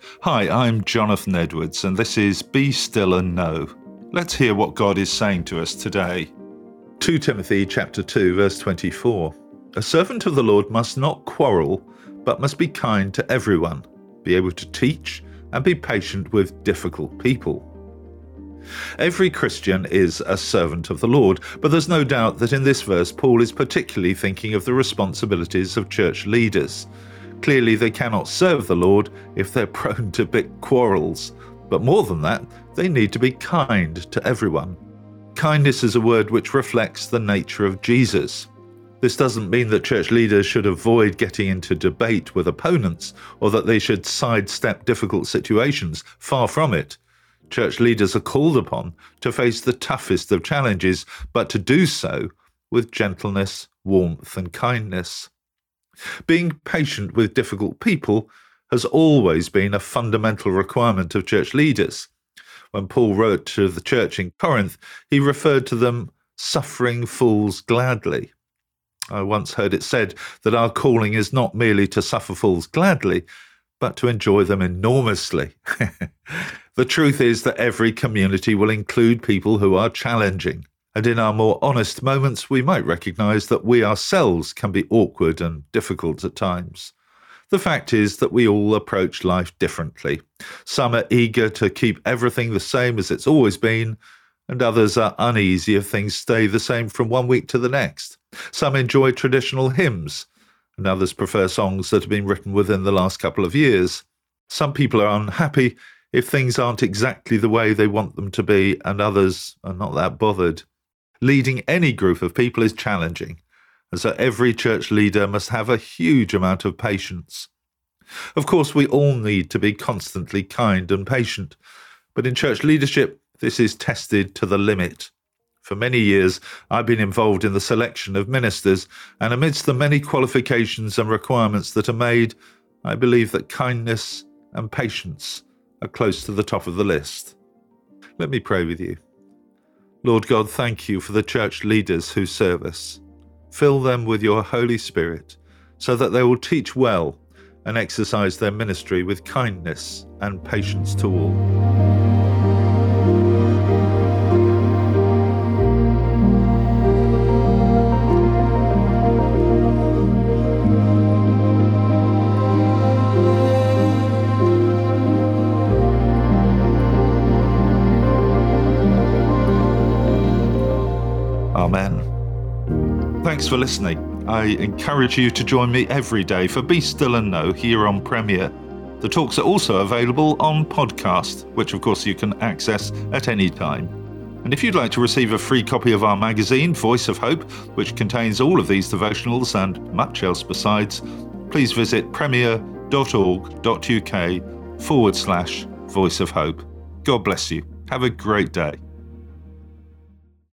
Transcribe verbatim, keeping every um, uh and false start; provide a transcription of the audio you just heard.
Hi, I'm Jonathan Edwards, and this is Be Still and Know. Let's hear what God is saying to us today. Second Timothy chapter two, verse twenty-four. A servant of the Lord must not quarrel, but must be kind to everyone, be able to teach, and be patient with difficult people. Every Christian is a servant of the Lord, but there's no doubt that in this verse Paul is particularly thinking of the responsibilities of church leaders. Clearly they cannot serve the Lord if they're prone to big quarrels, but more than that, they need to be kind to everyone. Kindness is a word which reflects the nature of Jesus. This doesn't mean that church leaders should avoid getting into debate with opponents or that they should sidestep difficult situations. Far from it. Church leaders are called upon to face the toughest of challenges, but to do so with gentleness, warmth, and kindness. Being patient with difficult people has always been a fundamental requirement of church leaders. When Paul wrote to the church in Corinth, he referred to them suffering fools gladly. I once heard it said that our calling is not merely to suffer fools gladly, but to enjoy them enormously. The truth is that every community will include people who are challenging, and in our more honest moments we might recognise that we ourselves can be awkward and difficult at times. The fact is that we all approach life differently. Some are eager to keep everything the same as it's always been, and others are uneasy if things stay the same from one week to the next. Some enjoy traditional hymns, and others prefer songs that have been written within the last couple of years. Some people are unhappy if things aren't exactly the way they want them to be, and others are not that bothered. Leading any group of people is challenging, and so every church leader must have a huge amount of patience. Of course, we all need to be constantly kind and patient, but in church leadership, this is tested to the limit. For many years, I've been involved in the selection of ministers, and amidst the many qualifications and requirements that are made, I believe that kindness and patience are close to the top of the list. Let me pray with you. Lord God, thank you for the church leaders who serve us. Fill them with your Holy Spirit so that they will teach well and exercise their ministry with kindness and patience to all. Amen. Thanks for listening. I encourage you to join me every day for Be Still and Know here on Premier. The talks are also available on podcast, which of course you can access at any time. And if you'd like to receive a free copy of our magazine, Voice of Hope, which contains all of these devotionals and much else besides, please visit premier.org.uk forward slash Voice of Hope. God bless you. Have a great day.